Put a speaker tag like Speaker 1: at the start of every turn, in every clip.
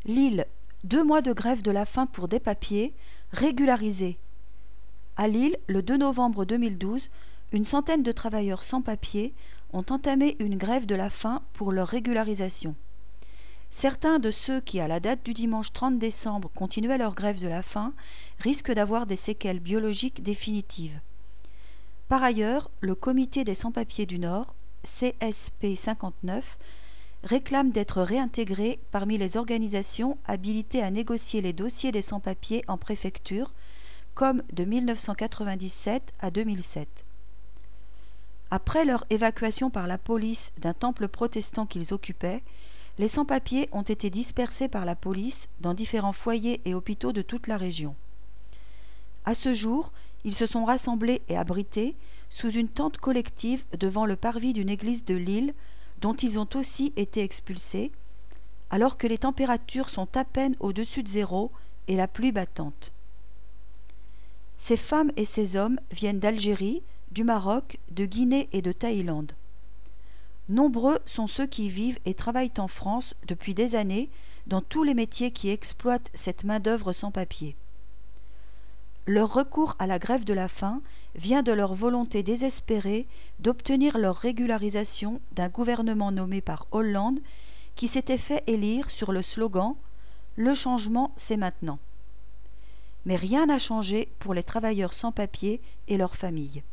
Speaker 1: Lille, 2 mois de grève de la faim pour des papiers, régularisés. À Lille, le 2 novembre 2012, une centaine de travailleurs sans papiers ont entamé une grève de la faim pour leur régularisation. Certains de ceux qui, à la date du dimanche 30 décembre, continuaient leur grève de la faim risquent d'avoir des séquelles biologiques définitives. Par ailleurs, le Comité des sans-papiers du Nord, CSP 59, réclame d'être réintégré parmi les organisations habilitées à négocier les dossiers des sans-papiers en préfecture, comme de 1997 à 2007. Après leur évacuation par la police d'un temple protestant qu'ils occupaient, les sans-papiers ont été dispersés par la police dans différents foyers et hôpitaux de toute la région. À ce jour, ils se sont rassemblés et abrités sous une tente collective devant le parvis d'une église de Lille, dont ils ont aussi été expulsés, alors que les températures sont à peine au-dessus de zéro et la pluie battante. Ces femmes et ces hommes viennent d'Algérie, du Maroc, de Guinée et de Thaïlande. Nombreux sont ceux qui vivent et travaillent en France depuis des années dans tous les métiers qui exploitent cette main-d'œuvre sans papier. Leur recours à la grève de la faim vient de leur volonté désespérée d'obtenir leur régularisation d'un gouvernement nommé par Hollande qui s'était fait élire sur le slogan « Le changement, c'est maintenant ». Mais rien n'a changé pour les travailleurs sans papier et leurs familles.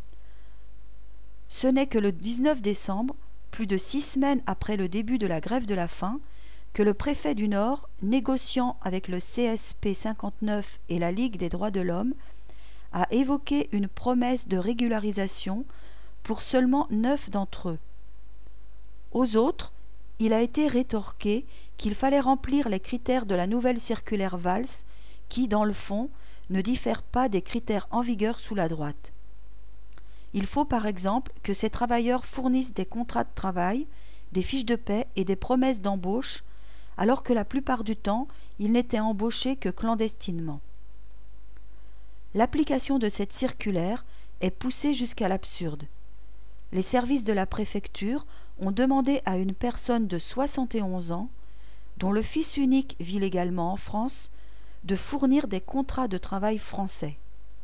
Speaker 1: Ce n'est que le 19 décembre, plus de 6 semaines après le début de la grève de la faim, que le préfet du Nord, négociant avec le CSP 59 et la Ligue des droits de l'homme, a évoqué une promesse de régularisation pour seulement 9 d'entre eux. Aux autres, il a été rétorqué qu'il fallait remplir les critères de la nouvelle circulaire Valls qui, dans le fond, ne diffèrent pas des critères en vigueur sous la droite. Il faut par exemple que ces travailleurs fournissent des contrats de travail, des fiches de paie et des promesses d'embauche, alors que la plupart du temps, ils n'étaient embauchés que clandestinement. L'application de cette circulaire est poussée jusqu'à l'absurde. Les services de la préfecture ont demandé à une personne de 71 ans, dont le fils unique vit légalement en France, de fournir des contrats de travail français.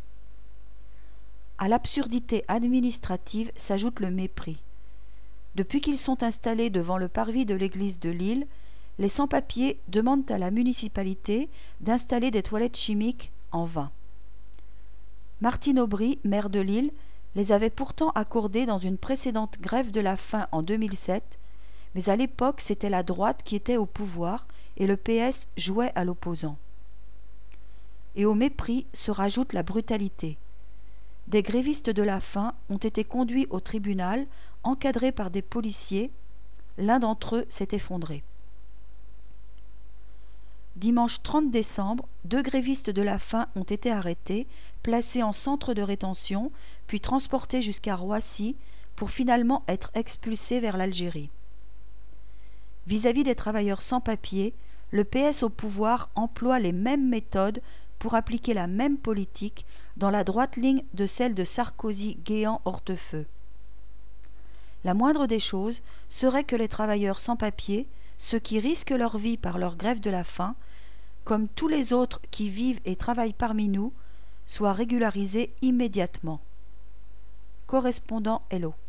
Speaker 1: À l'absurdité administrative s'ajoute le mépris. Depuis qu'ils sont installés devant le parvis de l'église de Lille, les sans-papiers demandent à la municipalité d'installer des toilettes chimiques en vain. Martine Aubry, maire de Lille, les avait pourtant accordées dans une précédente grève de la faim en 2007, mais à l'époque c'était la droite qui était au pouvoir et le PS jouait à l'opposant. Et au mépris se rajoute la brutalité. Des grévistes de la faim ont été conduits au tribunal, encadrés par des policiers. L'un d'entre eux s'est effondré. Dimanche 30 décembre, 2 grévistes de la faim ont été arrêtés, placés en centre de rétention, puis transportés jusqu'à Roissy pour finalement être expulsés vers l'Algérie. Vis-à-vis des travailleurs sans papier, le PS au pouvoir emploie les mêmes méthodes pour appliquer la même politique dans la droite ligne de celle de Sarkozy-Guéant-Hortefeux. La moindre des choses serait que les travailleurs sans papier, ceux qui risquent leur vie par leur grève de la faim, comme tous les autres qui vivent et travaillent parmi nous, soient régularisés immédiatement. Correspondant Hello.